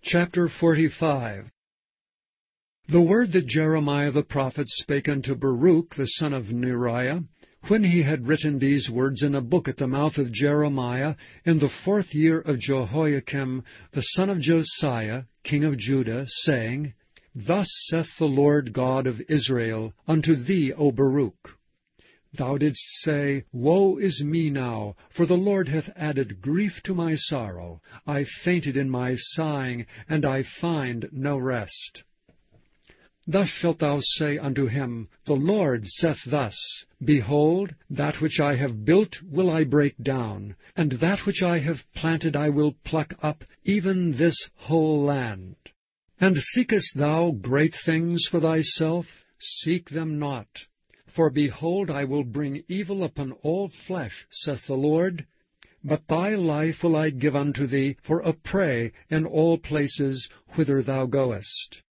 Chapter 45. The word that Jeremiah the prophet spake unto Baruch the son of Neriah, when he had written these words in a book at the mouth of Jeremiah, in the 4th year of Jehoiakim the son of Josiah, king of Judah, saying, Thus saith the Lord God of Israel unto thee, O Baruch, Thou didst say, Woe is me now, for the Lord hath added grief to my sorrow. I fainted in my sighing, and I find no rest. Thus shalt thou say unto him, The Lord saith thus, Behold, that which I have built will I break down, and that which I have planted I will pluck up, even this whole land. And seekest thou great things for thyself? Seek them not. For behold, I will bring evil upon all flesh, saith the Lord. But thy life will I give unto thee for a prey in all places whither thou goest.